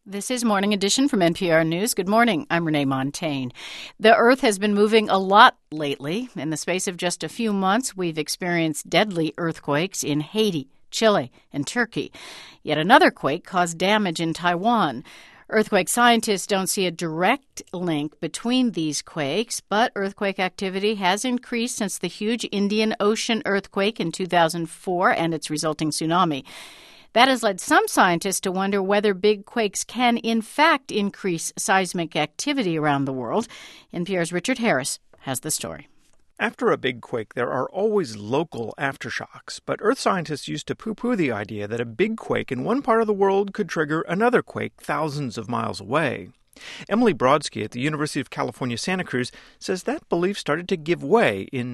This is Morning Edition from NPR News. Good morning. I'm Renee Montagne. The Earth has been moving a lot lately. In the space of just a few months, we've experienced deadly earthquakes in Haiti, Chile, and Turkey. Yet another quake caused damage in Taiwan. Earthquake scientists don't see a direct link between these quakes, but earthquake activity has increased since the huge Indian Ocean earthquake in 2004 and its resulting tsunami. That has led some scientists to wonder whether big quakes can, in fact, increase seismic activity around the world. NPR's Richard Harris has the story. After a big quake, there are always local aftershocks, but Earth scientists used to poo-poo the idea that a big quake in one part of the world could trigger another quake thousands of miles away. Emily Brodsky at the University of California, Santa Cruz says that belief started to give way in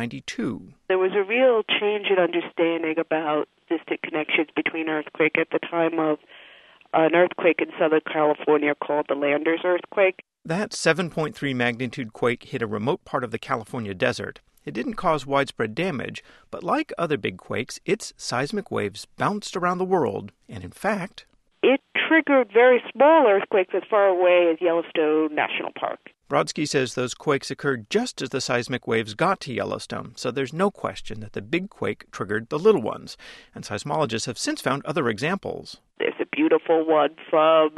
1992. There was a real change in understanding about distant connections between earthquake at the time of an earthquake in Southern California called the Landers earthquake. That 7.3 magnitude quake hit a remote part of the California desert. It didn't cause widespread damage, but like other big quakes, its seismic waves bounced around the world, and in fact, it triggered very small earthquakes as far away as Yellowstone National Park. Brodsky says those quakes occurred just as the seismic waves got to Yellowstone, so there's no question that the big quake triggered the little ones, and seismologists have since found other examples. There's a beautiful one from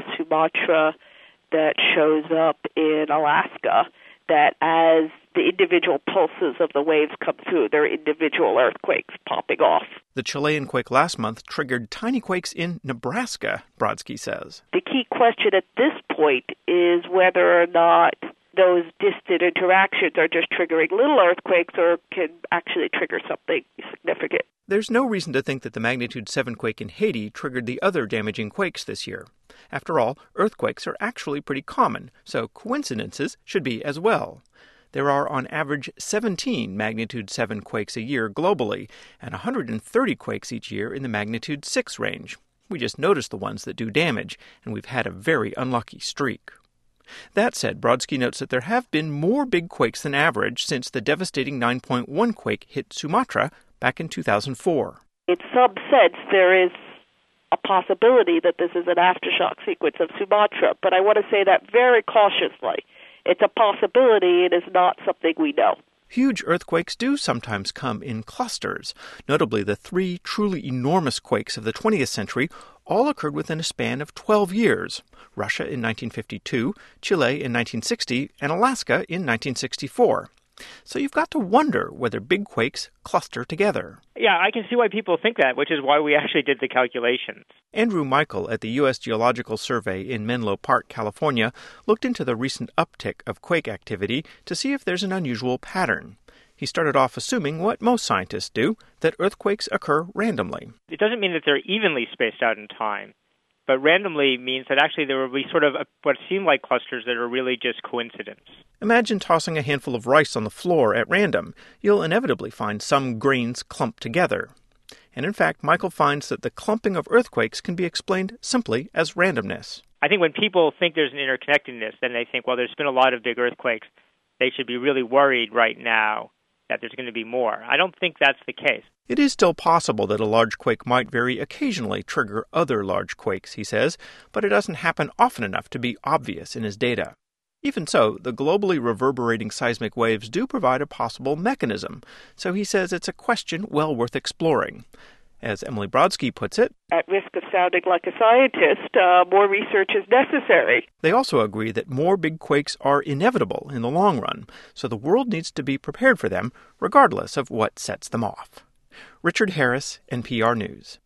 Sumatra that shows up in Alaska, that as the individual pulses of the waves come through, there are individual earthquakes popping off. The Chilean quake last month triggered tiny quakes in Nebraska, Brodsky says. The key question at this point is whether or not those distant interactions are just triggering little earthquakes or can actually trigger something significant. There's no reason to think that the magnitude 7 quake in Haiti triggered the other damaging quakes this year. After all, earthquakes are actually pretty common, so coincidences should be as well. There are on average 17 magnitude 7 quakes a year globally, and 130 quakes each year in the magnitude 6 range. We just notice the ones that do damage, and we've had a very unlucky streak. That said, Brodsky notes that there have been more big quakes than average since the devastating 9.1 quake hit Sumatra back in 2004. In some sense, there is a possibility that this is an aftershock sequence of Sumatra, but I want to say that very cautiously. It's a possibility. It is not something we know. Huge earthquakes do sometimes come in clusters. Notably, the 3 truly enormous quakes of the 20th century all occurred within a span of 12 years. Russia in 1952, Chile in 1960, and Alaska in 1964. So you've got to wonder whether big quakes cluster together. Yeah, I can see why people think that, which is why we actually did the calculations. Andrew Michael at the U.S. Geological Survey in Menlo Park, California, looked into the recent uptick of quake activity to see if there's an unusual pattern. He started off assuming what most scientists do, that earthquakes occur randomly. It doesn't mean that they're evenly spaced out in time, but randomly means that actually there will be sort of what seem like clusters that are really just coincidence. Imagine tossing a handful of rice on the floor at random. You'll inevitably find some grains clumped together. And in fact, Michael finds that the clumping of earthquakes can be explained simply as randomness. I think when people think there's an interconnectedness, then they think, well, there's been a lot of big earthquakes. They should be really worried right now that there's going to be more. I don't think that's the case. It is still possible that a large quake might very occasionally trigger other large quakes, he says, but it doesn't happen often enough to be obvious in his data. Even so, the globally reverberating seismic waves do provide a possible mechanism, so he says it's a question well worth exploring. As Emily Brodsky puts it, at risk of sounding like a scientist, more research is necessary. They also agree that more big quakes are inevitable in the long run, so the world needs to be prepared for them, regardless of what sets them off. Richard Harris, NPR News.